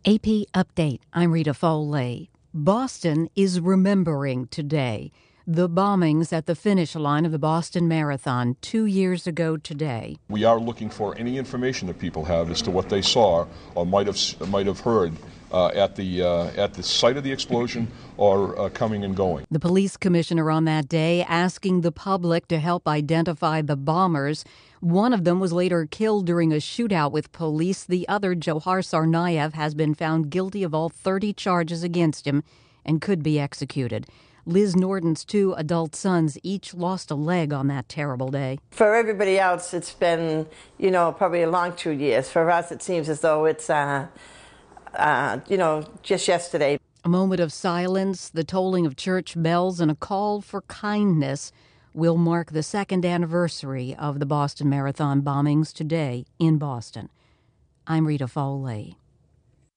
AP Update. I'm Rita Foley. Boston is remembering today the bombings at the finish line of the Boston Marathon 2 years ago today. We are looking for any information that people have as to what they saw or might have heard at the site of the explosion or coming and going. The police commissioner on that day asking the public to help identify the bombers. One of them was later killed during a shootout with police. The other, Johar Tsarnaev, has been found guilty of all 30 charges against him and could be executed. Liz Norton's 2 adult sons each lost a leg on that terrible day. For everybody else, it's been, probably a long 2 years. For us, it seems as though it's, just yesterday. A moment of silence, the tolling of church bells, and a call for kindness will mark the second anniversary of the Boston Marathon bombings today in Boston. I'm Rita Foley.